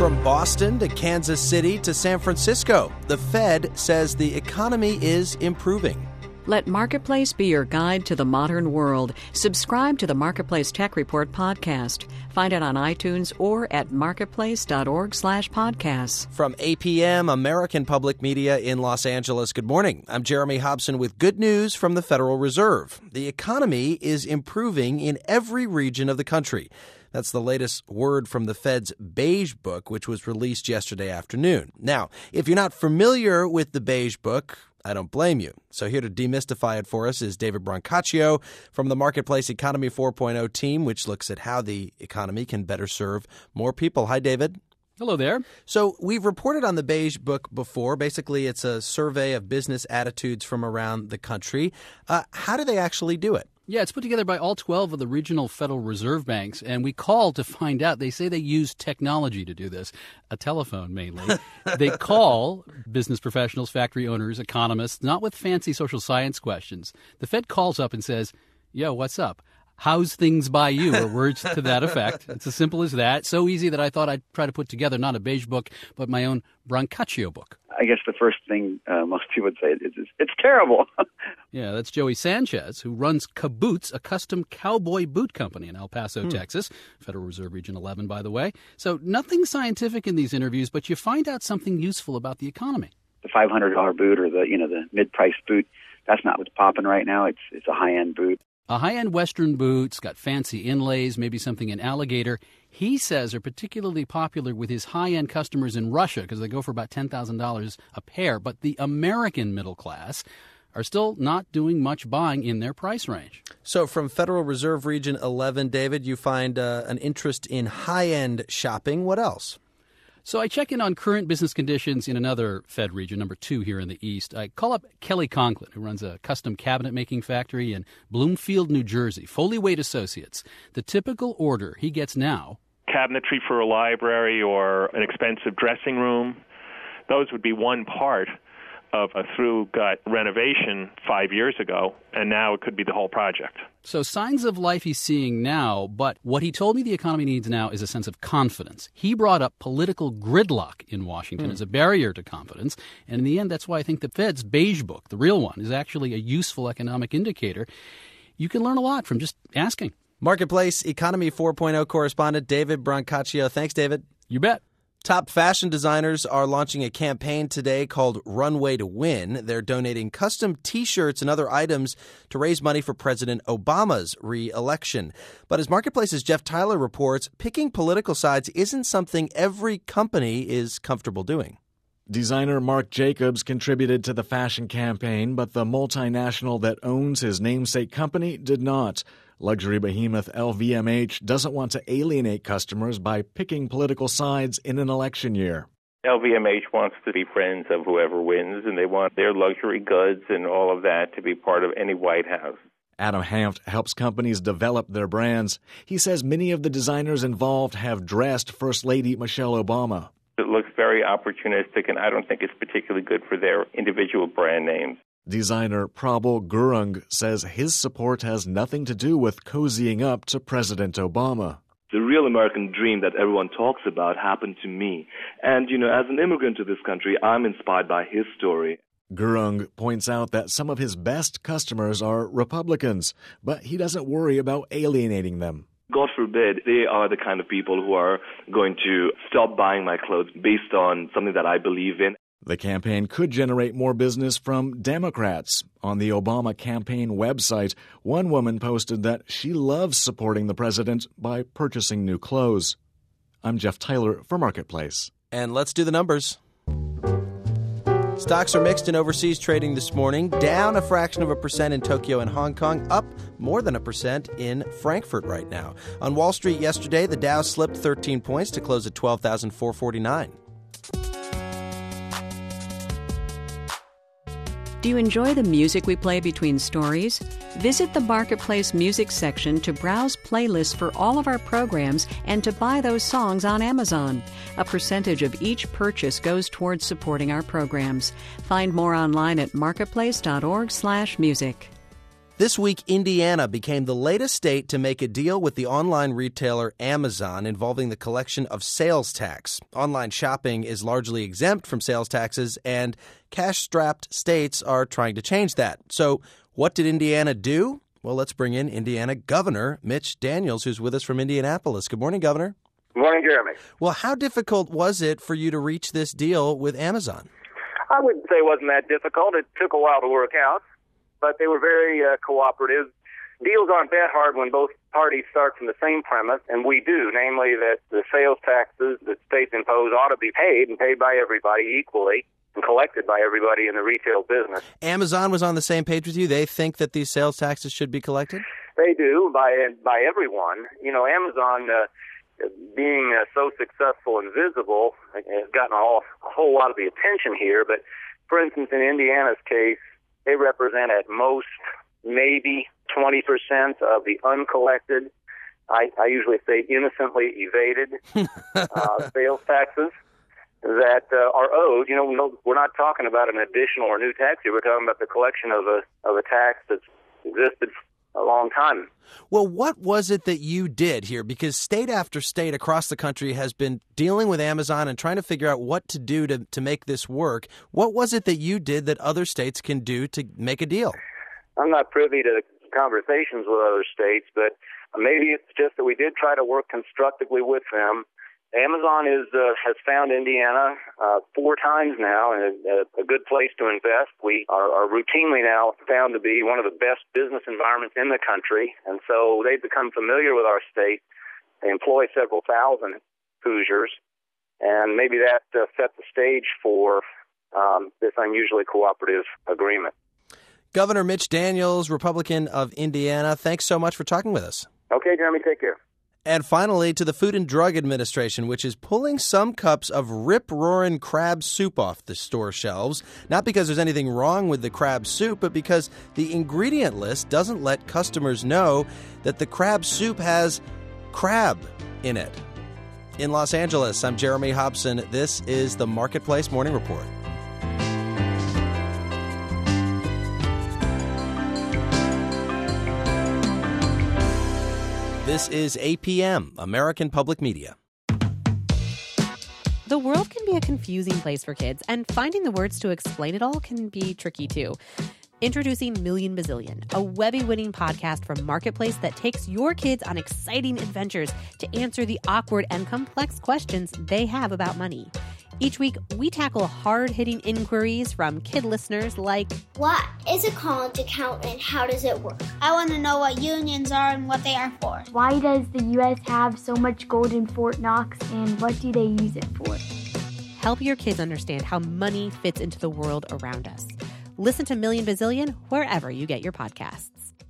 From Boston to Kansas City to San Francisco, the Fed says the economy is improving. Let Marketplace be your guide to the modern world. Subscribe to the Marketplace Tech Report podcast. Find it on iTunes or at marketplace.org/podcasts. From APM, American Public Media in Los Angeles, good morning. I'm Jeremy Hobson with good news from the Federal Reserve. The economy is improving in every region of the country. That's the latest word from the Fed's Beige Book, which was released yesterday afternoon. Now, if you're not familiar with the Beige Book, I don't blame you. So here to demystify it for us is David Brancaccio from the Marketplace Economy 4.0 team, which looks at how the economy can better serve more people. Hi, David. Hello there. So we've reported on the Beige Book before. Basically, it's a survey of business attitudes from around the country. How do they actually do it? Yeah, it's put together by all 12 of the regional Federal Reserve banks, and we called to find out. They say they use technology to do this, a telephone mainly. They call business professionals, factory owners, economists, not with fancy social science questions. The Fed calls up and says, yo, what's up? How's things by you? Or words to that effect. It's as simple as that. So easy that I thought I'd try to put together not a Beige Book, but my own Brancaccio book. I guess the first thing most people would say is it's terrible. Yeah, that's Joey Sanchez, who runs Kaboots, a custom cowboy boot company in El Paso, Texas. Federal Reserve Region 11, by the way. So nothing scientific in these interviews, but you find out something useful about the economy. The $500 boot or the mid-price boot, that's not what's popping right now. It's a high-end boot. A high-end Western boot, it's got fancy inlays, maybe something in alligator. He says are particularly popular with his high-end customers in Russia because they go for about $10,000 a pair. But the American middle class are still not doing much buying in their price range. So from Federal Reserve Region 11, David, you find an interest in high-end shopping. What else? So I check in on current business conditions in another Fed region, number 2 here in the East. I call up Kelly Conklin, who runs a custom cabinet-making factory in Bloomfield, New Jersey, Foley Wade Associates. The typical order he gets now: cabinetry for a library or an expensive dressing room. Those would be one part of a through-gut renovation 5 years ago, and now it could be the whole project. So signs of life he's seeing now, but what he told me the economy needs now is a sense of confidence. He brought up political gridlock in Washington as a barrier to confidence, and in the end, that's why I think the Fed's Beige Book, the real one, is actually a useful economic indicator. You can learn a lot from just asking. Marketplace Economy 4.0 correspondent David Brancaccio. Thanks, David. You bet. Top fashion designers are launching a campaign today called Runway to Win. They're donating custom T-shirts and other items to raise money for President Obama's re-election. But as Marketplace's Jeff Tyler reports, picking political sides isn't something every company is comfortable doing. Designer Marc Jacobs contributed to the fashion campaign, but the multinational that owns his namesake company did not. Luxury behemoth LVMH doesn't want to alienate customers by picking political sides in an election year. LVMH wants to be friends of whoever wins, and they want their luxury goods and all of that to be part of any White House. Adam Hanft helps companies develop their brands. He says many of the designers involved have dressed First Lady Michelle Obama. It looks very opportunistic, and I don't think it's particularly good for their individual brand names. Designer Prabal Gurung says his support has nothing to do with cozying up to President Obama. The real American dream that everyone talks about happened to me. And, as an immigrant to this country, I'm inspired by his story. Gurung points out that some of his best customers are Republicans, but he doesn't worry about alienating them. God forbid they are the kind of people who are going to stop buying my clothes based on something that I believe in. The campaign could generate more business from Democrats. On the Obama campaign website, one woman posted that she loves supporting the president by purchasing new clothes. I'm Jeff Tyler for Marketplace. And let's do the numbers. Stocks are mixed in overseas trading this morning, down a fraction of a percent in Tokyo and Hong Kong, up more than 1% in Frankfurt right now. On Wall Street yesterday, the Dow slipped 13 points to close at 12,449. Do you enjoy the music we play between stories? Visit the Marketplace music section to browse playlists for all of our programs and to buy those songs on Amazon. A percentage of each purchase goes towards supporting our programs. Find more online at marketplace.org/music. This week, Indiana became the latest state to make a deal with the online retailer Amazon involving the collection of sales tax. Online shopping is largely exempt from sales taxes, and cash-strapped states are trying to change that. So what did Indiana do? Well, let's bring in Indiana Governor Mitch Daniels, who's with us from Indianapolis. Good morning, Governor. Good morning, Jeremy. Well, how difficult was it for you to reach this deal with Amazon? I wouldn't say it wasn't that difficult. It took a while to work out, but they were very cooperative. Deals aren't that hard when both parties start from the same premise, and we do, namely that the sales taxes that states impose ought to be paid and paid by everybody equally and collected by everybody in the retail business. Amazon was on the same page with you? They think that these sales taxes should be collected? They do, by everyone. You know, Amazon, being so successful and visible, has gotten a whole lot of the attention here. But, for instance, in Indiana's case, they represent at most maybe 20% of the uncollected, I usually say innocently evaded sales taxes that are owed. You know, we're not talking about an additional or new tax here. We're talking about the collection of a tax that's existed a long time. Well, what was it that you did here? Because state after state across the country has been dealing with Amazon and trying to figure out what to do to make this work. What was it that you did that other states can do to make a deal? I'm not privy to conversations with other states, but maybe it's just that we did try to work constructively with them. Amazon has found Indiana 4 times now, and a good place to invest. We are routinely now found to be one of the best business environments in the country, and so they've become familiar with our state. They employ several thousand Hoosiers, and maybe that set the stage for this unusually cooperative agreement. Governor Mitch Daniels, Republican of Indiana, thanks so much for talking with us. Okay, Jeremy, take care. And finally, to the Food and Drug Administration, which is pulling some cups of rip-roaring crab soup off the store shelves, not because there's anything wrong with the crab soup, but because the ingredient list doesn't let customers know that the crab soup has crab in it. In Los Angeles, I'm Jeremy Hobson. This is the Marketplace Morning Report. This is APM, American Public Media. The world can be a confusing place for kids, and finding the words to explain it all can be tricky too. Introducing Million Bazillion, a Webby-winning podcast from Marketplace that takes your kids on exciting adventures to answer the awkward and complex questions they have about money. Each week, we tackle hard-hitting inquiries from kid listeners like, what is a college account and how does it work? I want to know what unions are and what they are for. Why does the U.S. have so much gold in Fort Knox and what do they use it for? Help your kids understand how money fits into the world around us. Listen to Million Bazillion wherever you get your podcasts.